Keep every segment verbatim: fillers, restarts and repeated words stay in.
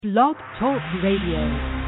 Blog Talk Radio.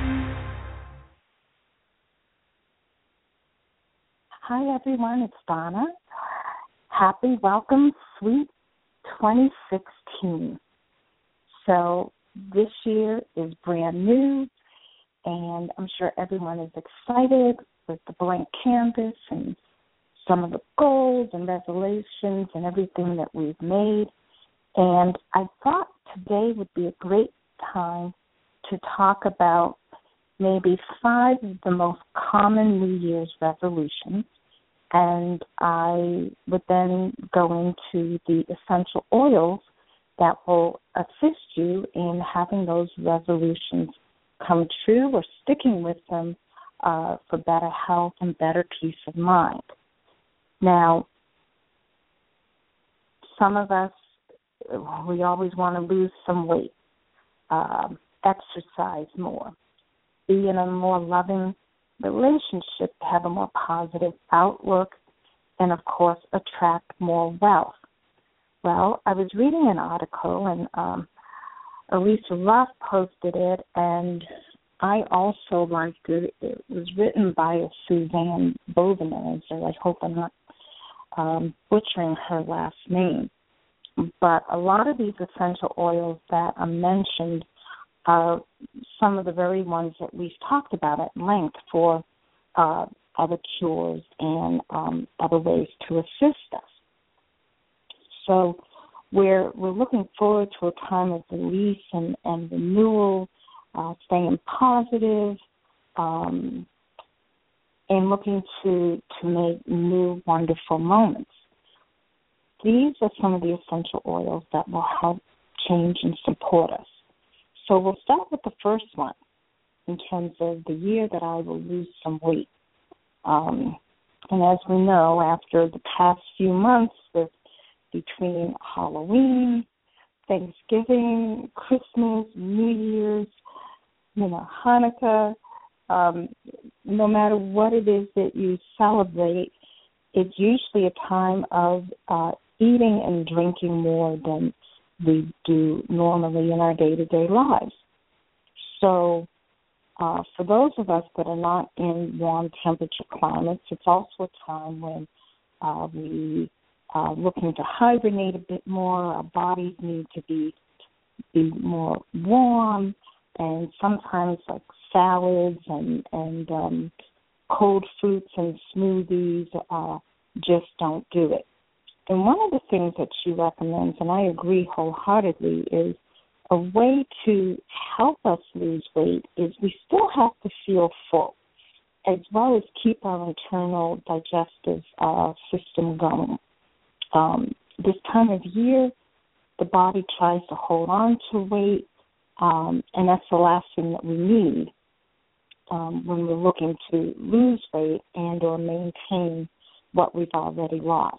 Hi, everyone. It's Donna. Happy welcome, sweet twenty sixteen. So this year is brand new, and I'm sure everyone is excited with the blank canvas and some of the goals and resolutions and everything that we've made. And I thought today would be a great time to talk about maybe five of the most common New Year's resolutions. And I would then go into the essential oils that will assist you in having those resolutions come true or sticking with them uh, for better health and better peace of mind. Now, some of us, we always want to lose some weight, um, exercise more, be in a more loving relationship, have a more positive outlook, and, of course, attract more wealth. Well, I was reading an article, and um, Elisa Ruff posted it, and I also liked it. It was written by a Suzanne Boviner, so I hope I'm not um, butchering her last name. But a lot of these essential oils that are mentioned are some of the very ones that we've talked about at length for uh, other cures and um, other ways to assist us. So we're we're looking forward to a time of release and, and renewal, uh, staying positive, um, and looking to to make new wonderful moments. These are some of the essential oils that will help change and support us. So we'll start with the first one in terms of the year that I will lose some weight. Um, and as we know, after the past few months with between Halloween, Thanksgiving, Christmas, New Year's, you know, Hanukkah, um, no matter what it is that you celebrate, it's usually a time of uh, eating and drinking more than we do normally in our day-to-day lives. So uh, for those of us that are not in warm temperature climates, it's also a time when uh, we are looking to hibernate a bit more. Our bodies need to be, be more warm, and sometimes like salads and, and um, cold fruits and smoothies uh, just don't do it. And one of the things that she recommends, and I agree wholeheartedly, is a way to help us lose weight is we still have to feel full, as well as keep our internal digestive uh, system going. Um, this time of year, the body tries to hold on to weight, um, and that's the last thing that we need um, when we're looking to lose weight and or maintain what we've already lost.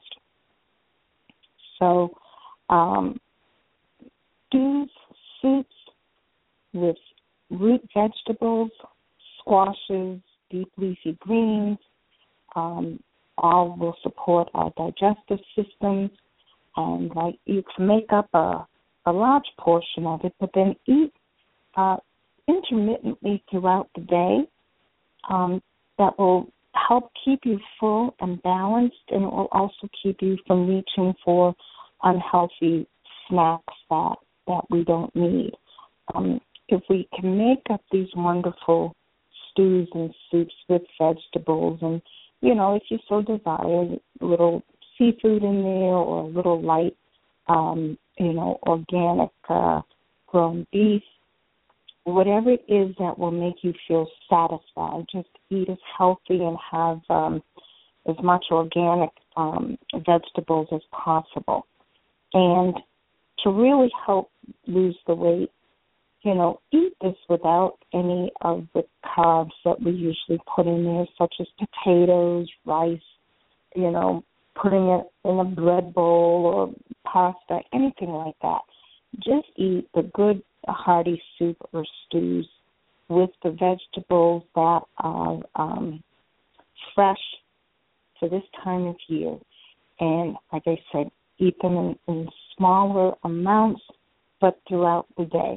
So um, stews, soups with root vegetables, squashes, deep leafy greens, um, all will support our digestive systems. And like you can make up a, a large portion of it, but then eat uh, intermittently throughout the day. Um, that will help keep you full and balanced, and it will also keep you from reaching for unhealthy snacks that, that we don't need. Um, if we can make up these wonderful stews and soups with vegetables and, you know, if you so desire, a little seafood in there or a little light, um, you know, organic uh, grown beef, whatever it is that will make you feel satisfied, just eat as healthy and have um, as much organic um, vegetables as possible. And to really help lose the weight, you know, eat this without any of the carbs that we usually put in there, such as potatoes, rice, you know, putting it in a bread bowl or pasta, anything like that. Just eat the good hearty soup or stews with the vegetables that are um, fresh for this time of year. And like I said, eat them in, in smaller amounts, but throughout the day.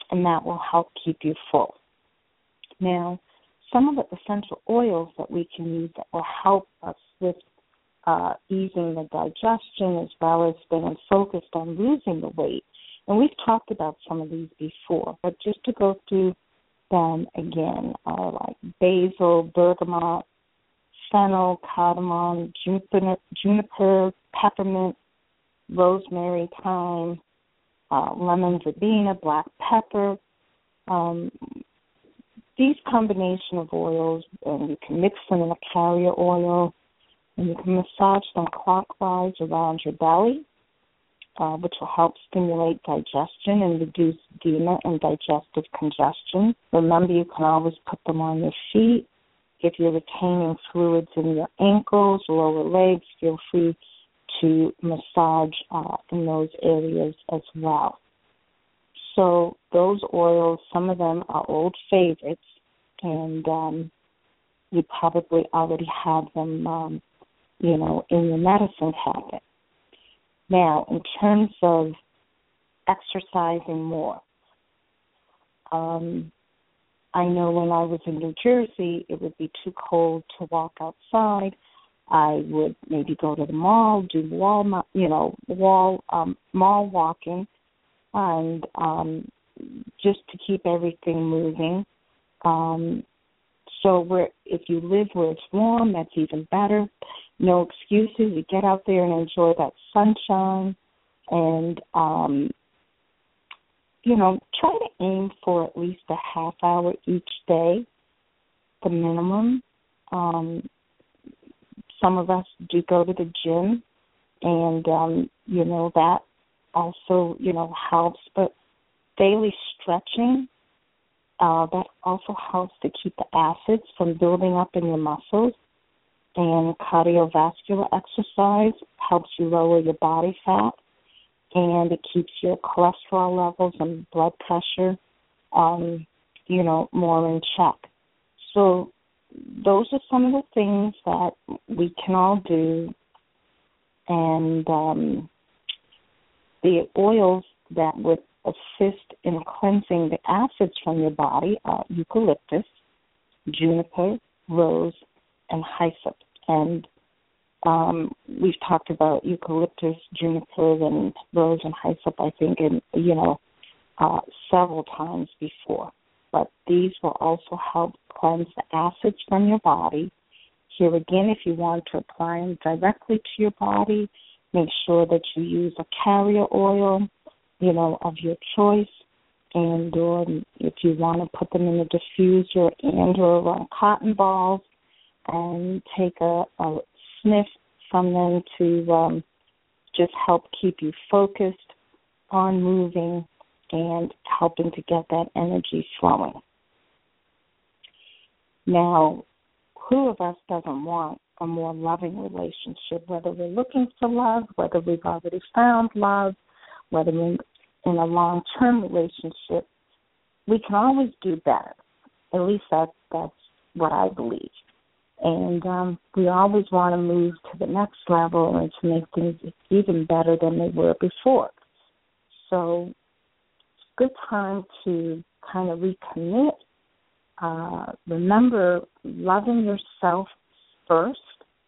and that will help keep you full. Now, some of the essential oils that we can use that will help us with uh, easing the digestion as well as staying focused on losing the weight. And we've talked about some of these before, but just to go through them again, are like basil, bergamot, fennel, cardamom, juniper, juniper peppermint, rosemary, thyme, uh, lemon verbena, black pepper. Um, these combination of oils, and you can mix them in a carrier oil, and you can massage them clockwise around your belly, uh, which will help stimulate digestion and reduce edema and digestive congestion. Remember, you can always put them on your feet. If you're retaining fluids in your ankles, lower legs, feel free to massage uh, in those areas as well. So those oils, some of them are old favorites, and um, you probably already have them, um, you know, in your medicine cabinet. Now, in terms of exercising more, um, I know when I was in New Jersey, it would be too cold to walk outside. I would maybe go to the mall, do wall, you know, wall um, mall walking, and um, just to keep everything moving. Um, so where if you live where it's warm, that's even better. No excuses. You get out there and enjoy that sunshine, and um, you know, try to aim for at least a half hour each day, the minimum. Um, some of us do go to the gym, and, um, you know, that also, you know, helps. But daily stretching, uh, that also helps to keep the acids from building up in your muscles. And cardiovascular exercise helps you lower your body fat, and it keeps your cholesterol levels and blood pressure, um, you know, more in check. So those are some of the things that we can all do. And um, the oils that would assist in cleansing the acids from your body are eucalyptus, juniper, rose, and hyssop. And um, we've talked about eucalyptus, juniper, and rose and hyssop, I think, in, you know, uh, several times before. But these will also help cleanse the acids from your body. Here again, if you want to apply them directly to your body, make sure that you use a carrier oil, you know, of your choice. And or if you want to put them in a diffuser and or on cotton balls, and take a, a sniff from them to um, just help keep you focused on moving and helping to get that energy flowing. Now, who of us doesn't want a more loving relationship, whether we're looking for love, whether we've already found love, whether we're in a long-term relationship? We can always do better. At least that, that's what I believe. And um, we always want to move to the next level and to make things even better than they were before. So it's a good time to kind of recommit. Uh, remember loving yourself first.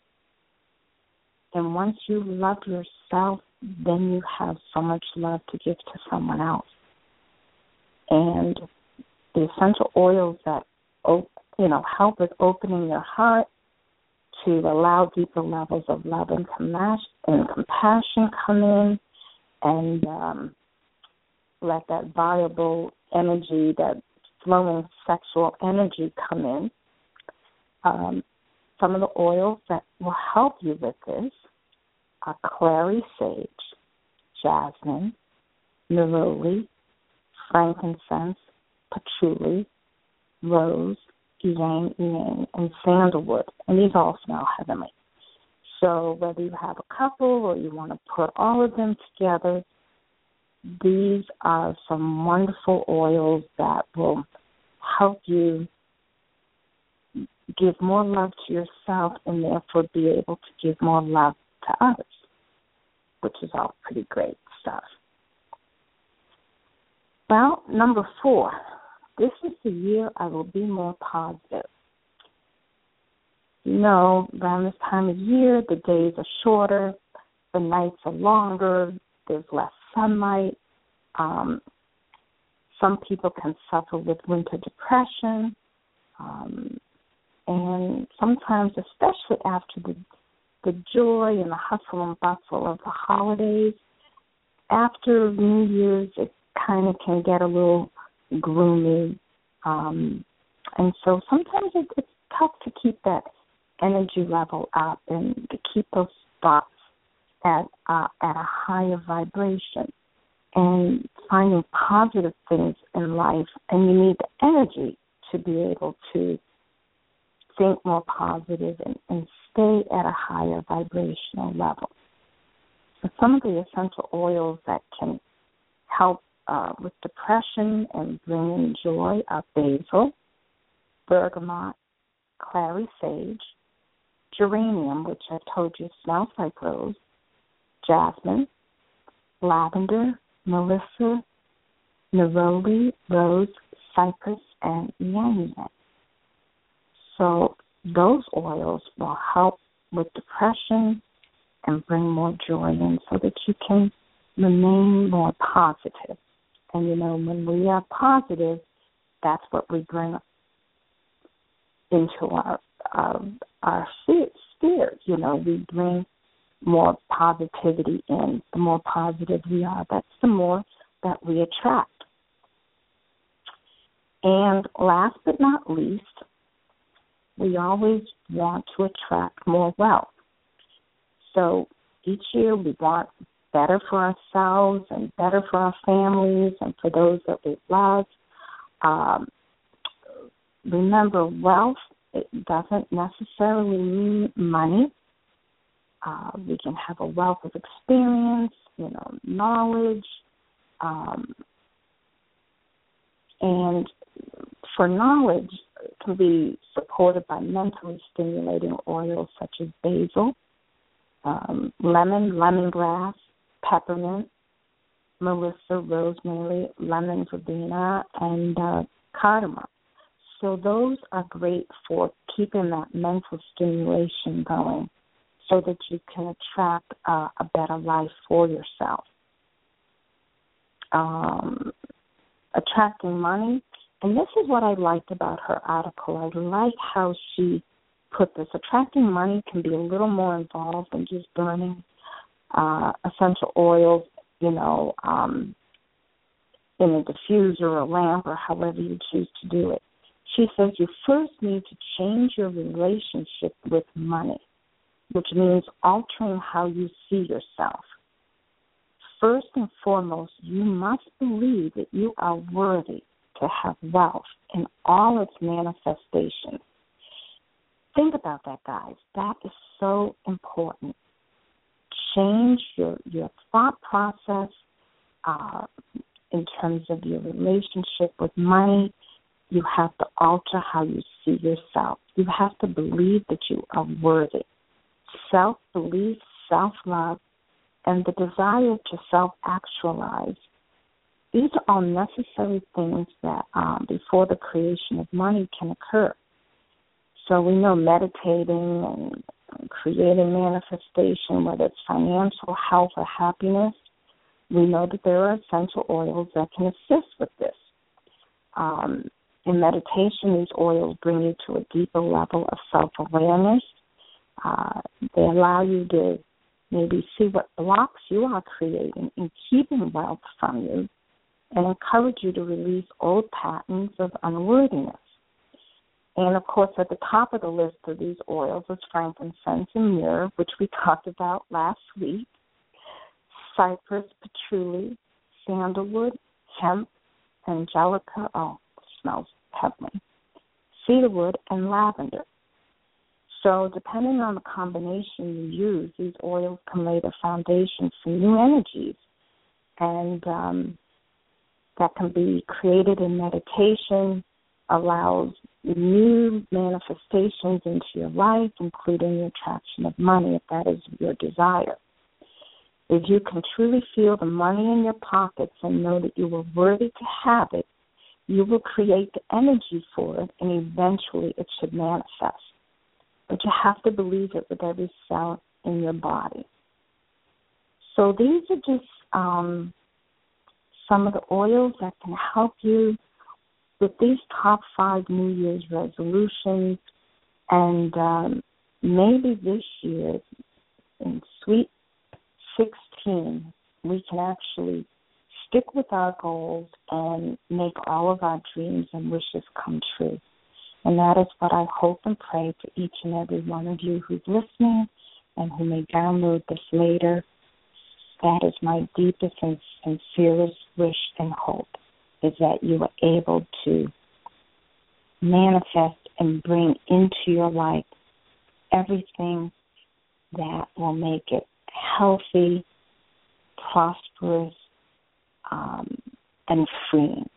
And once you love yourself, then you have so much love to give to someone else. And the essential oils that open you know, help with opening your heart to allow deeper levels of love and compassion come in, and um, let that viable energy, that flowing sexual energy come in. Um, some of the oils that will help you with this are clary sage, jasmine, neroli, frankincense, patchouli, rose, Yang Yang, and sandalwood, and these all smell heavenly. So whether you have a couple or you want to put all of them together, these are some wonderful oils that will help you give more love to yourself and therefore be able to give more love to others, which is all pretty great stuff. Well, number four, this is the year I will be more positive. You know, around this time of year, the days are shorter, the nights are longer, there's less sunlight. Um, some people can suffer with winter depression, um, and sometimes, especially after the, the joy and the hustle and bustle of the holidays, after New Year's, it kind of can get a little gloomy. Um, and so sometimes it, it's tough to keep that energy level up and to keep those thoughts at uh, at a higher vibration and finding positive things in life. And you need the energy to be able to think more positive and, and stay at a higher vibrational level. So some of the essential oils that can help uh, with depression and bring in joy are basil, bergamot, clary sage, geranium, which I told you smells like rose, jasmine, lavender, melissa, neroli, rose, cypress, and yang yang. So those oils will help with depression and bring more joy in so that you can remain more positive. And, you know, when we are positive, that's what we bring into our our, our spheres. You know, we bring more positivity in. The more positive we are, that's the more that we attract. And last but not least, we always want to attract more wealth. So each year we want better for ourselves and better for our families and for those that we love. Um, remember, wealth, it doesn't necessarily mean money. Uh, we can have a wealth of experience, you know, knowledge, um, and for knowledge, it can be supported by mentally stimulating oils such as basil, um, lemon, lemongrass, peppermint, melissa, rosemary, lemon verbena, and uh, cardamom. So those are great for keeping that mental stimulation going so that you can attract uh, a better life for yourself. Um, attracting money, and this is what I liked about her article. I like how she put this. Attracting money can be a little more involved than just burning uh, essential oils, you know, um, in a diffuser or a lamp or however you choose to do it. She says you first need to change your relationship with money, which means altering how you see yourself. First and foremost, you must believe that you are worthy to have wealth in all its manifestations. Think about that, guys. That is so important. Change your, your thought process uh, in terms of your relationship with money. You have to alter how you see yourself. You have to believe that you are worthy. Self-belief, self-love, and the desire to self-actualize. These are all necessary things that um, before the creation of money can occur. So we know meditating and creating manifestation, whether it's financial, health, or happiness, we know that there are essential oils that can assist with this. Um, in meditation, these oils bring you to a deeper level of self-awareness. Uh, they allow you to maybe see what blocks you are creating and keeping wealth from you, and encourage you to release old patterns of unworthiness. And, of course, at the top of the list of these oils is frankincense and myrrh, which we talked about last week, cypress, patchouli, sandalwood, hemp, angelica, oh, smells heavenly, cedarwood, and lavender. So depending on the combination you use, these oils can lay the foundation for new energies, and um, that can be created in meditation, allows new manifestations into your life, including the attraction of money, if that is your desire. If you can truly feel the money in your pockets and know that you are worthy to have it, you will create the energy for it, and eventually it should manifest. But you have to believe it with every cell in your body. So these are just um, some of the oils that can help you with these top five New Year's resolutions. And um, maybe this year, in Sweet sixteen, we can actually stick with our goals and make all of our dreams and wishes come true. And that is what I hope and pray for each and every one of you who's listening and who may download this later. That is my deepest and sincerest wish and hope, is that you are able to manifest and bring into your life everything that will make it healthy, prosperous, um, and freeing.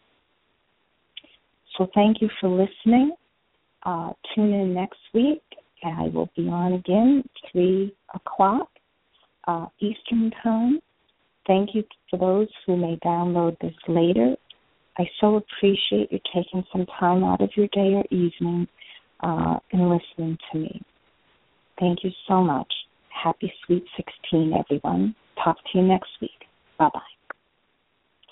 So thank you for listening. Uh, tune in next week. I will be on again at three o'clock uh, Eastern Time. Thank you for those who may download this later. I so appreciate you taking some time out of your day or evening uh, and listening to me. Thank you so much. Happy Sweet sixteen, everyone. Talk to you next week. Bye-bye.